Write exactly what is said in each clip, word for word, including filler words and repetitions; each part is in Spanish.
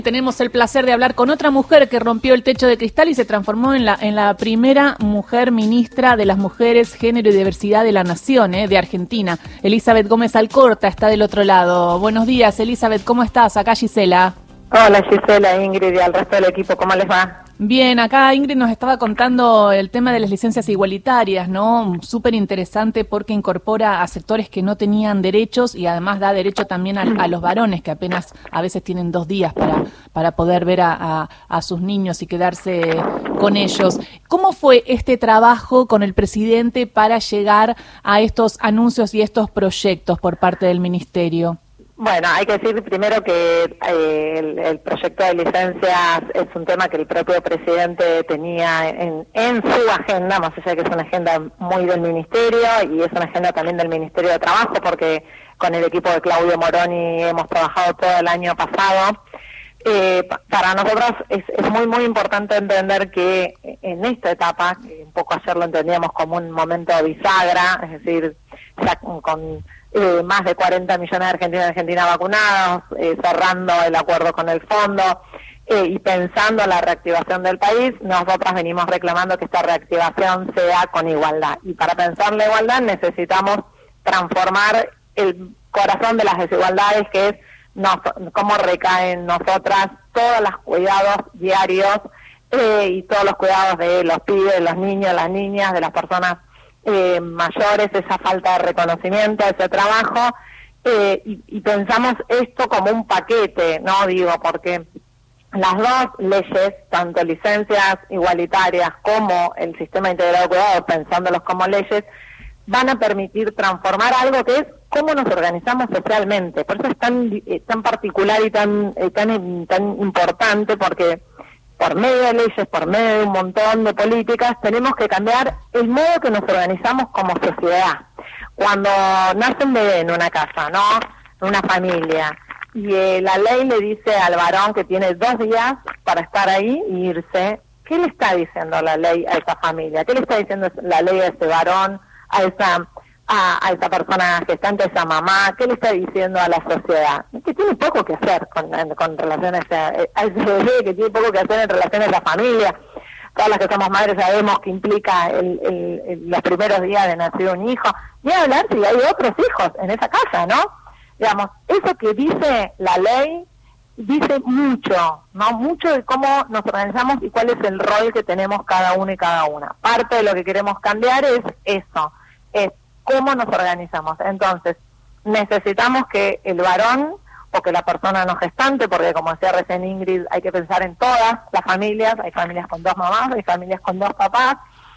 Tenemos el placer de hablar con otra mujer que rompió el techo de cristal y se transformó en la, en la primera mujer ministra de las Mujeres, Género y Diversidad de la Nación, eh, de Argentina. Elizabeth Gómez Alcorta está del otro lado. Buenos días, Elizabeth, ¿cómo estás? Acá Gisela. Hola Gisela, Ingrid y al resto del equipo, ¿cómo les va? Bien, acá Ingrid nos estaba contando el tema de las licencias igualitarias, ¿no? Súper interesante porque incorpora a sectores que no tenían derechos y además da derecho también a, a los varones que apenas a veces tienen dos días para, para poder ver a, a, a sus niños y quedarse con ellos. ¿Cómo fue este trabajo con el presidente para llegar a estos anuncios y estos proyectos por parte del ministerio? Bueno, hay que decir primero que eh, el, el proyecto de licencias es un tema que el propio presidente tenía en, en su agenda, más allá de que es una agenda muy del ministerio y es una agenda también del Ministerio de Trabajo, porque con el equipo de Claudio Moroni hemos trabajado todo el año pasado. Eh, para nosotros es, es muy, muy importante entender que en esta etapa, que un poco ayer lo entendíamos como un momento bisagra, es decir, ya con... con Eh, más de cuarenta millones de argentinos y argentinas vacunados, eh, cerrando el acuerdo con el fondo eh, y pensando en la reactivación del país, nosotras venimos reclamando que esta reactivación sea con igualdad. Y para pensar la igualdad necesitamos transformar el corazón de las desigualdades, que es nos, cómo recaen nosotras todos los cuidados diarios eh, y todos los cuidados de los pibes, los niños, las niñas, de las personas Eh, mayores, esa falta de reconocimiento, ese trabajo, eh, y, y pensamos esto como un paquete, ¿no? Digo, porque las dos leyes, tanto licencias igualitarias como el sistema integrado de cuidados, pensándolos como leyes, van a permitir transformar algo que es cómo nos organizamos socialmente. Por eso es tan, eh, tan particular y tan, eh, tan, tan importante, porque por medio de leyes, por medio de un montón de políticas, tenemos que cambiar el modo que nos organizamos como sociedad. Cuando nace un bebé en una casa, ¿no? En una familia, y eh, la ley le dice al varón que tiene dos días para estar ahí e irse, ¿qué le está diciendo la ley a esa familia? ¿Qué le está diciendo la ley a ese varón, a esa... A, a esa persona gestante, a esa mamá? ¿Qué le está diciendo a la sociedad? Que tiene poco que hacer con, con relaciones a, a ese bebé, que tiene poco que hacer en relaciones a la familia. Todas las que somos madres sabemos que implica el, el, el, los primeros días de nacer un hijo. Ni hablar si hay otros hijos en esa casa, ¿no? Digamos, eso que dice la ley dice mucho, ¿no? Mucho de cómo nos organizamos y cuál es el rol que tenemos cada uno y cada una. Parte de lo que queremos cambiar es eso, es cómo nos organizamos. Entonces, necesitamos que el varón o que la persona no gestante, porque como decía recién Ingrid, hay que pensar en todas las familias, hay familias con dos mamás, hay familias con dos papás,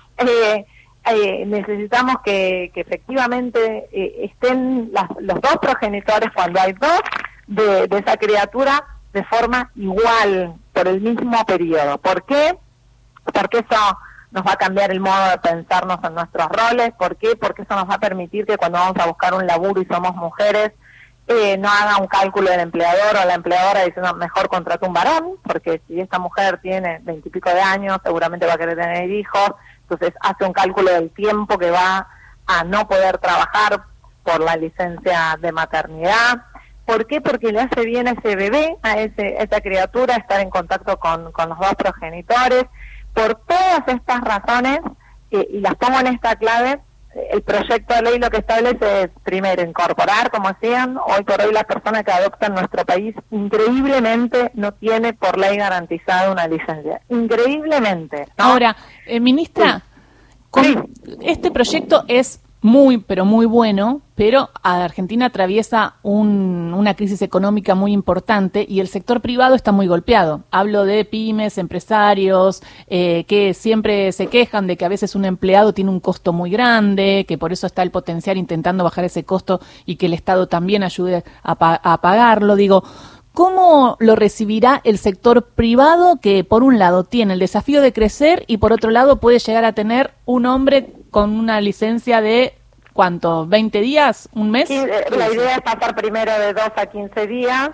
eh, eh, necesitamos que, que efectivamente eh, estén las, los dos progenitores cuando hay dos de, de esa criatura de forma igual, por el mismo periodo. ¿Por qué? Porque eso nos va a cambiar el modo de pensarnos en nuestros roles. ¿Por qué? Porque eso nos va a permitir que cuando vamos a buscar un laburo y somos mujeres, eh, no haga un cálculo del empleador o la empleadora diciendo mejor contrato un varón, porque si esta mujer tiene veintipico de años, seguramente va a querer tener hijos, entonces hace un cálculo del tiempo que va a no poder trabajar por la licencia de maternidad. ¿Por qué? Porque le hace bien a ese bebé, a, ese, a esa criatura, estar en contacto con, con los dos progenitores. Por todas estas razones, eh, y las pongo en esta clave, el proyecto de ley lo que establece es, primero, incorporar, como decían, hoy por hoy la persona que adopta en nuestro país, increíblemente no tiene por ley garantizada una licencia. Increíblemente, ¿no? Ahora, eh, ministra, sí. Con, sí. Este proyecto es muy, pero muy bueno, pero Argentina atraviesa un, una crisis económica muy importante y el sector privado está muy golpeado. Hablo de pymes, empresarios, eh, que siempre se quejan de que a veces un empleado tiene un costo muy grande, que por eso está el potencial intentando bajar ese costo y que el Estado también ayude a, pa- a pagarlo. Digo, ¿cómo lo recibirá el sector privado que por un lado tiene el desafío de crecer y por otro lado puede llegar a tener un hombre con una licencia de, ¿cuánto? ¿veinte días? ¿Un mes? Sí, la idea es pasar primero de dos a quince días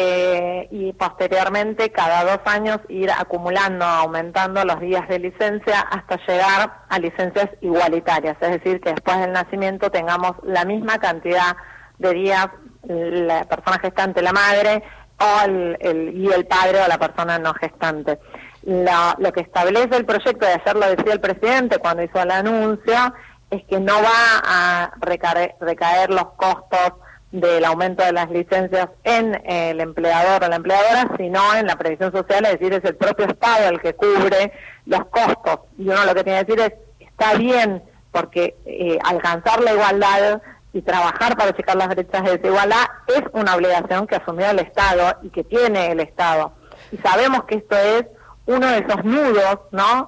eh, y posteriormente cada dos años ir acumulando, aumentando los días de licencia hasta llegar a licencias igualitarias, es decir, que después del nacimiento tengamos la misma cantidad de días la persona gestante, la madre, o el, el, y el padre o la persona no gestante. La, lo que establece el proyecto, y ayer lo decía el presidente cuando hizo el anuncio, es que no va a recaer, recaer los costos del aumento de las licencias en el empleador o la empleadora, sino en la previsión social, es decir, es el propio Estado el que cubre los costos. Y uno lo que tiene que decir es, está bien, porque eh, alcanzar la igualdad y trabajar para checar las brechas de desigualdad es una obligación que asumió el Estado y que tiene el Estado. Y sabemos que esto es uno de esos nudos, ¿no?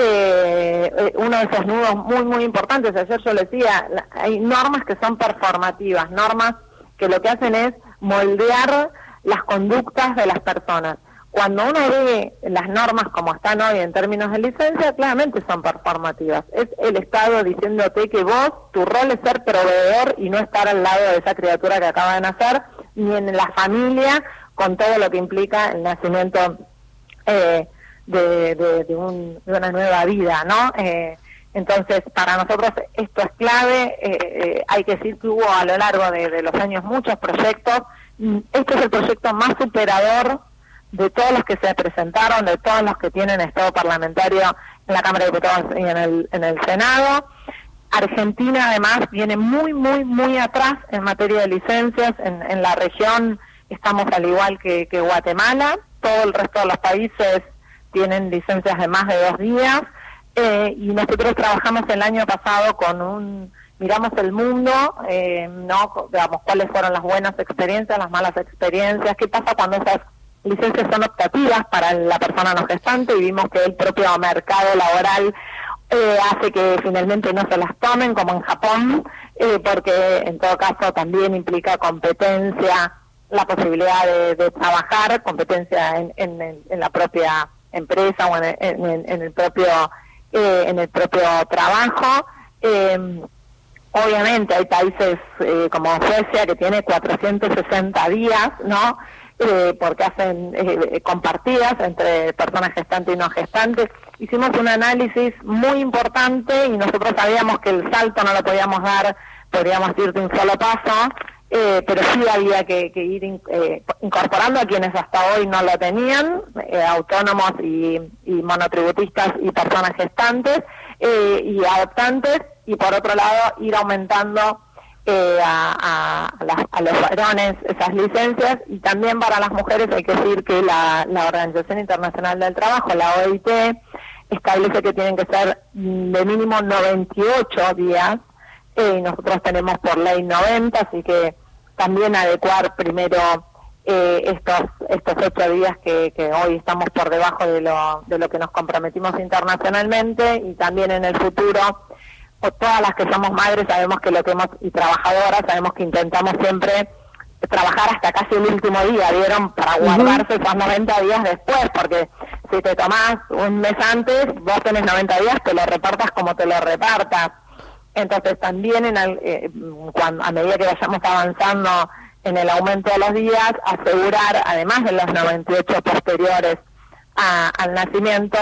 Eh, uno de esos nudos muy, muy importantes. Ayer yo le decía, hay normas que son performativas, normas que lo que hacen es moldear las conductas de las personas. Cuando uno ve las normas como están hoy en términos de licencia, claramente son performativas. Es el Estado diciéndote que vos, tu rol es ser proveedor y no estar al lado de esa criatura que acaba de nacer, ni en la familia, con todo lo que implica el nacimiento eh, de, de, de, un, de una nueva vida, ¿no? Eh, entonces, para nosotros esto es clave. Eh, eh, hay que decir que hubo a lo largo de, de los años muchos proyectos. Este es el proyecto más superador de todos los que se presentaron, de todos los que tienen estado parlamentario en la Cámara de Diputados y en el, en el Senado. Argentina, además, viene muy, muy, muy atrás en materia de licencias. En, en la región estamos al igual que, que Guatemala. Todo el resto de los países tienen licencias de más de dos días. Eh, y nosotros trabajamos el año pasado con un... Miramos el mundo, eh, ¿no? Digamos, cuáles fueron las buenas experiencias, las malas experiencias, qué pasa cuando esas licencias son optativas para la persona no gestante, y vimos que el propio mercado laboral eh, hace que finalmente no se las tomen, como en Japón, eh, porque en todo caso también implica competencia, la posibilidad de, de trabajar, competencia en, en, en la propia empresa o en, en, en el propio eh, en el propio trabajo. Eh, obviamente hay países eh, como Suecia, que tiene cuatrocientos sesenta días, ¿no? Eh, porque hacen eh, compartidas entre personas gestantes y no gestantes. Hicimos un análisis muy importante y nosotros sabíamos que el salto no lo podíamos dar, podríamos ir de un solo paso, eh, pero sí había que, que ir in, eh, incorporando a quienes hasta hoy no lo tenían, eh, autónomos y, y monotributistas y personas gestantes eh, y adoptantes, y por otro lado ir aumentando Eh, a, a, a, las, a los varones esas licencias. Y también para las mujeres hay que decir que la, la Organización Internacional del Trabajo, la O I T, establece que tienen que ser de mínimo noventa y ocho días, eh, y nosotros tenemos por ley noventa, así que también adecuar primero eh, estos estos ocho días que, que hoy estamos por debajo de lo, de lo que nos comprometimos internacionalmente, y también en el futuro, o todas las que somos madres sabemos que lo que hemos, y trabajadoras, sabemos que intentamos siempre trabajar hasta casi el último día, ¿vieron? Para guardarse uh-huh. esos noventa días después, porque si te tomás un mes antes, vos tenés noventa días, te lo repartas como te lo repartas. Entonces también en el, eh, cuando, a medida que vayamos avanzando en el aumento de los días, asegurar, además de los noventa y ocho posteriores a, al nacimiento,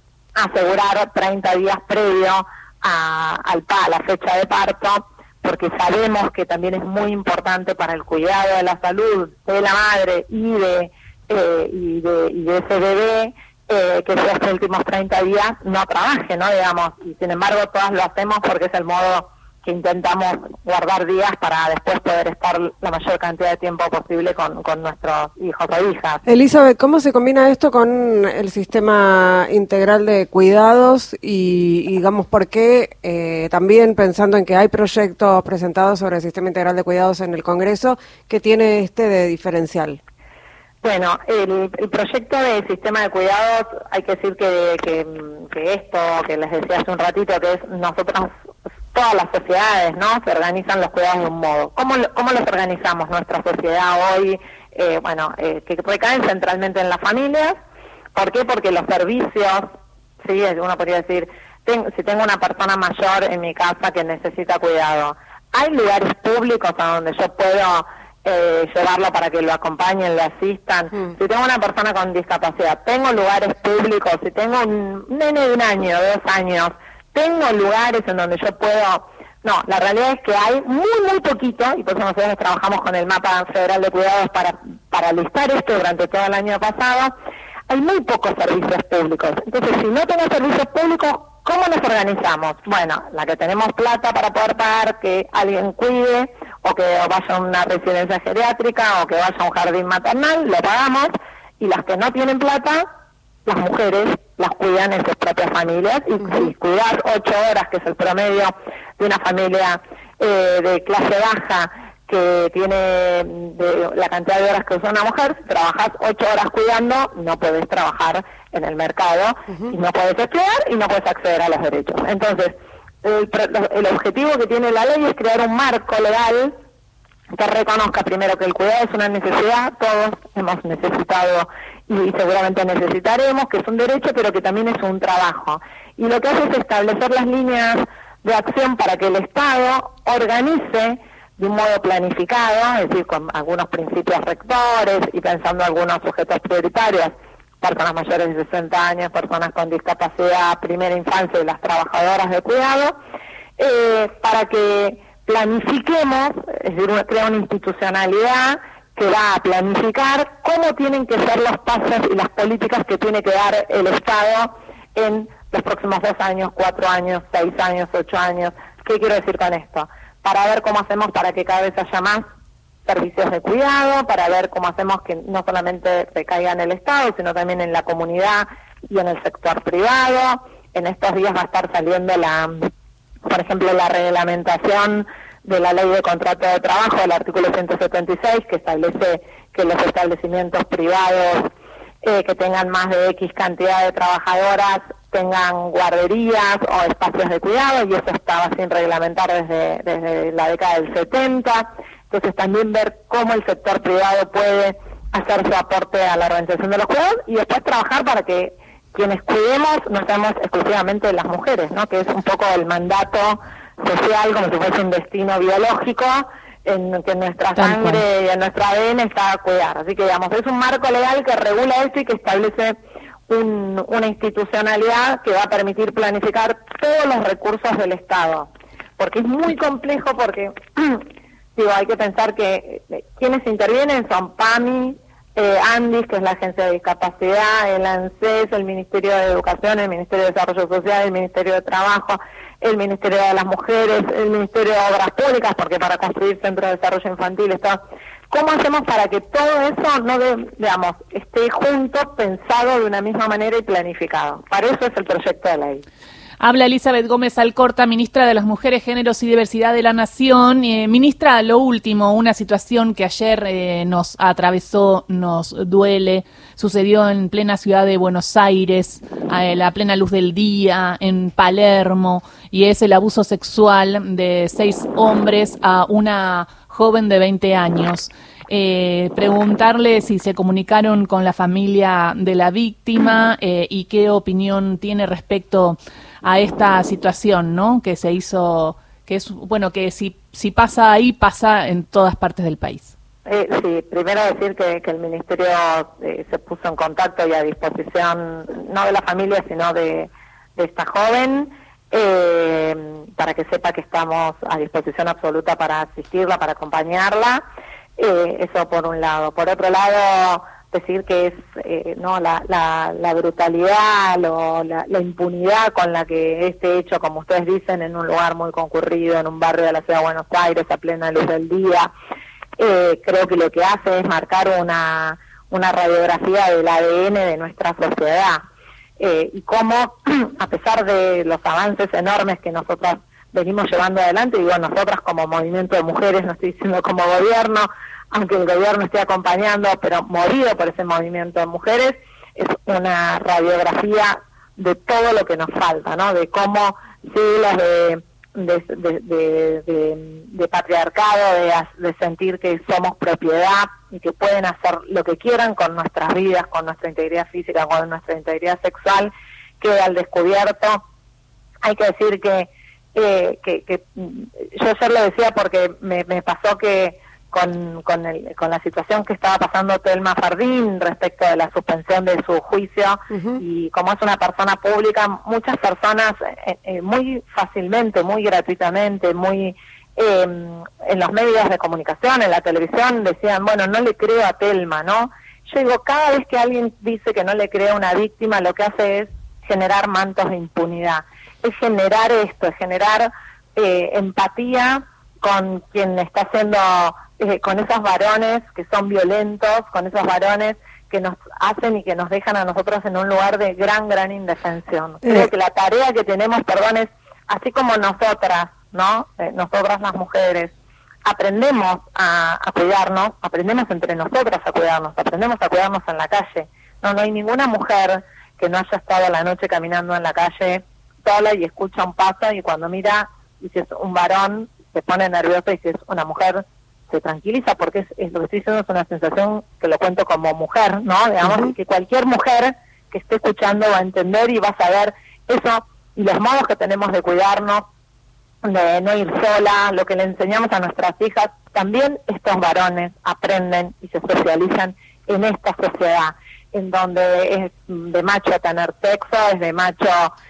asegurar treinta días previos A, al, a la fecha de parto, porque sabemos que también es muy importante para el cuidado de la salud de la madre y de eh, y de, y de ese bebé, eh, que esos últimos treinta días no trabaje, ¿no? Digamos, y sin embargo todas lo hacemos porque es el modo que intentamos guardar días para después poder estar la mayor cantidad de tiempo posible con, con nuestros hijos o hijas. Elizabeth, ¿cómo se combina esto con el sistema integral de cuidados? Y, y digamos, ¿por qué eh, también pensando en que hay proyectos presentados sobre el sistema integral de cuidados en el Congreso, ¿qué tiene este de diferencial? Bueno, el, el proyecto de sistema de cuidados, hay que decir que, que, que esto, que les decía hace un ratito, que es nosotros, todas las sociedades, ¿no? Se organizan los cuidados de un modo. ¿Cómo, cómo los organizamos nuestra sociedad hoy? Eh, bueno, eh, que recaen centralmente en las familias. ¿Por qué? Porque los servicios, sí, uno podría decir, ten, si tengo una persona mayor en mi casa que necesita cuidado, hay lugares públicos a donde yo puedo eh, llevarlo para que lo acompañen, lo asistan. Mm. Si tengo una persona con discapacidad, tengo lugares públicos. Si tengo un nene de un año, de dos años, tengo lugares en donde yo puedo No, la realidad es que hay muy, muy poquito, y por eso nosotros trabajamos con el mapa federal de cuidados para, para listar esto durante todo el año pasado. Hay muy pocos servicios públicos. Entonces, si no tenemos servicios públicos, ¿cómo nos organizamos? Bueno, la que tenemos plata para poder pagar que alguien cuide, o que vaya a una residencia geriátrica, o que vaya a un jardín maternal, lo pagamos, y las que no tienen plata, las mujeres las cuidan en sus propias familias, y si cuidar ocho horas, que es el promedio de una familia eh, de clase baja, que tiene de la cantidad de horas que usa una mujer, si trabajas ocho horas cuidando, no podés trabajar en el mercado, uh-huh. y no podés estudiar, y no podés acceder a los derechos. Entonces, el, el objetivo que tiene la ley es crear un marco legal que reconozca primero que el cuidado es una necesidad, todos hemos necesitado y seguramente necesitaremos, que es un derecho, pero que también es un trabajo. Y lo que hace es establecer las líneas de acción para que el Estado organice de un modo planificado, es decir, con algunos principios rectores y pensando algunos sujetos prioritarios, personas mayores de sesenta años, personas con discapacidad, primera infancia y las trabajadoras de cuidado, eh, para que planifiquemos, es decir, crea una institucionalidad que va a planificar cómo tienen que ser los pasos y las políticas que tiene que dar el Estado en los próximos dos años, cuatro años, seis años, ocho años. ¿Qué quiero decir con esto? Para ver cómo hacemos para que cada vez haya más servicios de cuidado, para ver cómo hacemos que no solamente recaiga en el Estado, sino también en la comunidad y en el sector privado. En estos días va a estar saliendo la, por ejemplo, la reglamentación de la Ley de Contrato de Trabajo, el artículo ciento setenta y seis, que establece que los establecimientos privados eh, que tengan más de X cantidad de trabajadoras tengan guarderías o espacios de cuidado, y eso estaba sin reglamentar desde, desde la década del setenta. Entonces también ver cómo el sector privado puede hacer su aporte a la organización de los cuidados, y después trabajar para que quienes cuidemos no seamos exclusivamente las mujeres, ¿no? Que es un poco el mandato social, como si fuese un destino biológico, en que en nuestra sangre y en nuestro A D N está a cuidar. Así que, digamos, es un marco legal que regula esto y que establece un, una institucionalidad que va a permitir planificar todos los recursos del Estado. Porque es muy complejo, porque digo, hay que pensar que eh, quienes intervienen son PAMI, eh, ANDIS, que es la Agencia de Discapacidad, el ANSES, el Ministerio de Educación, el Ministerio de Desarrollo Social, el Ministerio de Trabajo, el Ministerio de las Mujeres, el Ministerio de Obras Públicas, porque para construir centros de desarrollo infantil está... ¿Cómo hacemos para que todo eso, no de, digamos, esté junto, pensado de una misma manera y planificado? Para eso es el proyecto de ley. Habla Elizabeth Gómez Alcorta, ministra de las Mujeres, Géneros y Diversidad de la Nación. Eh, ministra, lo último, una situación que ayer eh, nos atravesó, nos duele, sucedió en plena ciudad de Buenos Aires, a la plena luz del día, en Palermo, y es el abuso sexual de seis hombres a una joven de veinte años. Eh, preguntarle si se comunicaron con la familia de la víctima eh, y qué opinión tiene respecto a esta situación, ¿no? Que se hizo, que es, bueno, que si, si pasa ahí, pasa en todas partes del país. Eh, sí, primero decir que, que el Ministerio eh, se puso en contacto y a disposición, no de la familia, sino de, de esta joven, eh, para que sepa que estamos a disposición absoluta para asistirla, para acompañarla. Eh, eso por un lado. Por otro lado, decir que es eh, no la, la, la brutalidad, lo, la, la impunidad con la que este hecho, como ustedes dicen, en un lugar muy concurrido, en un barrio de la ciudad de Buenos Aires, a plena luz del día, eh, creo que lo que hace es marcar una, una radiografía del A D N de nuestra sociedad. Eh, y cómo, a pesar de los avances enormes que nosotras venimos llevando adelante, digo nosotras como movimiento de mujeres, no estoy diciendo como gobierno, aunque el gobierno esté acompañando, pero movido por ese movimiento de mujeres, es una radiografía de todo lo que nos falta, ¿no? De cómo siglos de, de, de, de, de, de patriarcado, de, de sentir que somos propiedad y que pueden hacer lo que quieran con nuestras vidas, con nuestra integridad física, con nuestra integridad sexual, queda al descubierto. Hay que decir que, eh, que, que yo ayer lo decía porque me, me pasó que con, con, el, con la situación que estaba pasando Thelma Fardín respecto de la suspensión de su juicio, uh-huh. y como es una persona pública, muchas personas eh, eh, muy fácilmente, muy gratuitamente, muy eh, en los medios de comunicación, en la televisión, decían, bueno, no le creo a Thelma, ¿no? Yo digo, cada vez que alguien dice que no le cree a una víctima, lo que hace es generar mantos de impunidad, es generar esto, es generar eh, empatía con quien está haciendo, eh, con esos varones que son violentos, con esos varones que nos hacen y que nos dejan a nosotros en un lugar de gran, gran indefensión. Creo que la tarea que tenemos, perdón, es, así como nosotras, ¿no? Eh, nosotras las mujeres, aprendemos a, a cuidarnos, aprendemos entre nosotras a cuidarnos, aprendemos a cuidarnos en la calle. No, no hay ninguna mujer que no haya estado la noche caminando en la calle sola y escucha un paso y cuando mira, y si es un varón, se pone nerviosa, y si es una mujer, se tranquiliza, porque es, es lo que estoy diciendo es una sensación que lo cuento como mujer, ¿no? Digamos, uh-huh. que cualquier mujer que esté escuchando va a entender y va a saber eso, y los modos que tenemos de cuidarnos, de no ir sola, lo que le enseñamos a nuestras hijas, también estos varones aprenden y se socializan en esta sociedad, en donde es de macho tener sexo, es de macho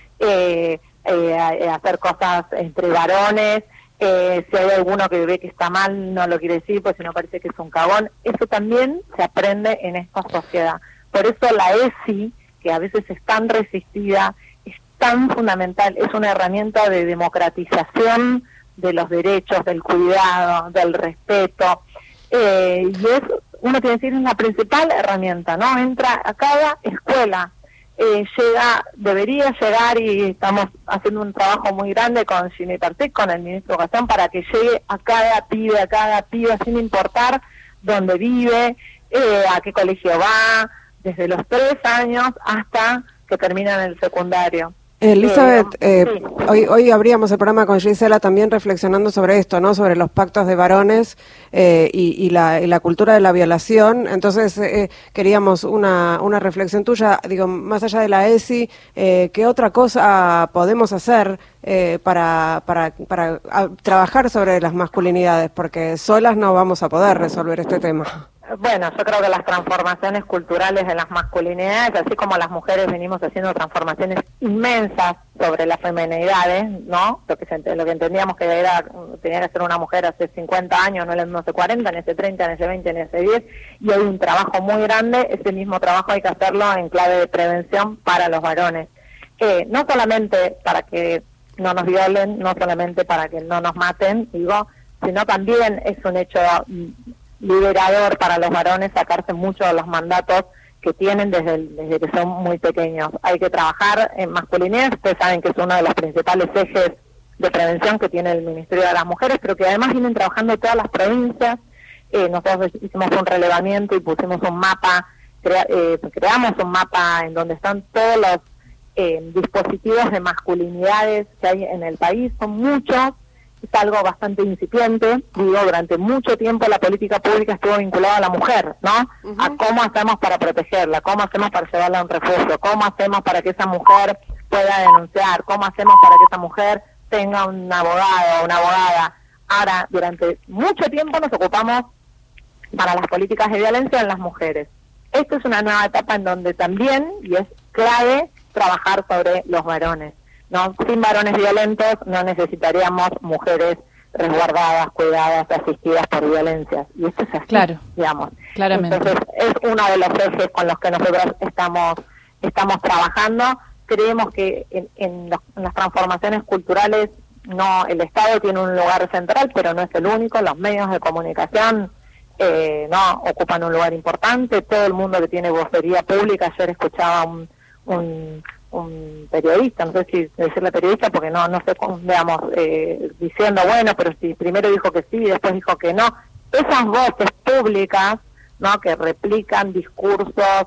eh, eh, hacer cosas entre varones, eh, si hay alguno que ve que está mal, no lo quiere decir, pues si no parece que es un cagón. Eso también se aprende en esta sociedad. Por eso la E S I, que a veces es tan resistida, es tan fundamental, es una herramienta de democratización de los derechos, del cuidado, del respeto, eh, y es, uno tiene que decir, es la principal herramienta, ¿no? Entra a cada escuela, eh, llega, debería llegar, y estamos haciendo un trabajo muy grande con Jimmy Pertic, con el ministro de Educación, para que llegue a cada pibe, a cada pibe, sin importar dónde vive, eh, a qué colegio va, desde los tres años hasta que terminan el secundario. Elizabeth, eh, sí. hoy hoy abríamos el programa con Gisela también reflexionando sobre esto, ¿no? Sobre los pactos de varones eh, y, y, la, y la cultura de la violación. Entonces eh, queríamos una una reflexión tuya, digo, más allá de la E S I, eh, ¿qué otra cosa podemos hacer eh, para para para a, trabajar sobre las masculinidades? Porque solas no vamos a poder resolver este tema. Bueno, yo creo que las transformaciones culturales de las masculinidades, así como las mujeres venimos haciendo transformaciones inmensas sobre las feminidades, ¿no? Lo que se, lo que entendíamos que era tenía que ser una mujer hace cincuenta años, no en hace cuarenta, ni hace treinta, ni hace veinte, ni hace diez, y hay un trabajo muy grande. Ese mismo trabajo hay que hacerlo en clave de prevención para los varones. Eh, no solamente para que no nos violen, no solamente para que no nos maten, digo, sino también es un hecho liberador para los varones sacarse mucho de los mandatos que tienen desde, el, desde que son muy pequeños. Hay que trabajar en masculinidad, ustedes saben que es uno de los principales ejes de prevención que tiene el Ministerio de las Mujeres, pero que además vienen trabajando todas las provincias. Eh, nosotros hicimos un relevamiento y pusimos un mapa, crea, eh, creamos un mapa en donde están todos los eh, dispositivos de masculinidades que hay en el país, son muchos. Es algo bastante incipiente, digo, durante mucho tiempo la política pública estuvo vinculada a la mujer, ¿no? Uh-huh. A cómo hacemos para protegerla, cómo hacemos para llevarla a un refugio, cómo hacemos para que esa mujer pueda denunciar, cómo hacemos para que esa mujer tenga un abogado o una abogada. Ahora, durante mucho tiempo nos ocupamos para las políticas de violencia en las mujeres. Esta es una nueva etapa en donde también, y es clave, trabajar sobre los varones. No, sin varones violentos no necesitaríamos mujeres resguardadas, cuidadas, asistidas por violencias. Y eso es así, claro, digamos. Claramente. Entonces, es uno de los ejes con los que nosotros estamos estamos trabajando. Creemos que en, en, los, en las transformaciones culturales, no, el Estado tiene un lugar central, pero no es el único. Los medios de comunicación eh, no ocupan un lugar importante. Todo el mundo que tiene vocería pública. Ayer escuchaba un... un un periodista, no sé si decirle periodista porque no no sé cómo, digamos, eh, diciendo, bueno, pero si primero dijo que sí y después dijo que no. Esas voces públicas, ¿no?, que replican discursos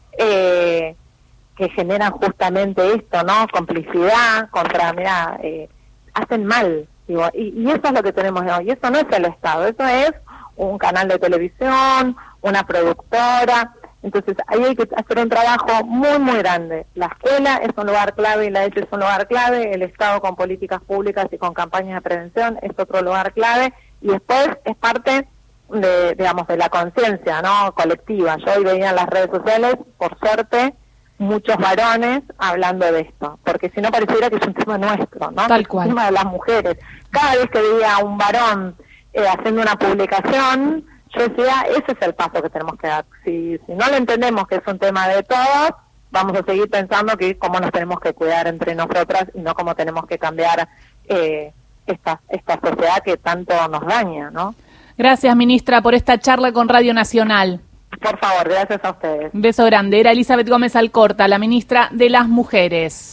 eh, que generan justamente esto, ¿no?, complicidad contra, mira, eh, hacen mal, digo, y, y eso es lo que tenemos hoy. Y eso no es el Estado, eso es un canal de televisión, una productora. Entonces, ahí hay que hacer un trabajo muy, muy grande. La escuela es un lugar clave y la E S I es un lugar clave, el Estado con políticas públicas y con campañas de prevención es otro lugar clave, y después es parte de, digamos, de la conciencia, ¿no? Colectiva. Yo hoy veía en las redes sociales, por suerte, muchos varones hablando de esto, porque si no pareciera que es un tema nuestro, ¿no? Tal es cual. un tema de las mujeres. Cada vez que veía a un varón eh, haciendo una publicación, yo decía, ese es el paso que tenemos que dar. Si, si no lo entendemos que es un tema de todos, vamos a seguir pensando que cómo nos tenemos que cuidar entre nosotras y no cómo tenemos que cambiar eh, esta, esta sociedad que tanto nos daña, ¿no? Gracias, ministra, por esta charla con Radio Nacional. Por favor, gracias a ustedes. Un beso grande. Era Elizabeth Gómez Alcorta, la ministra de las Mujeres.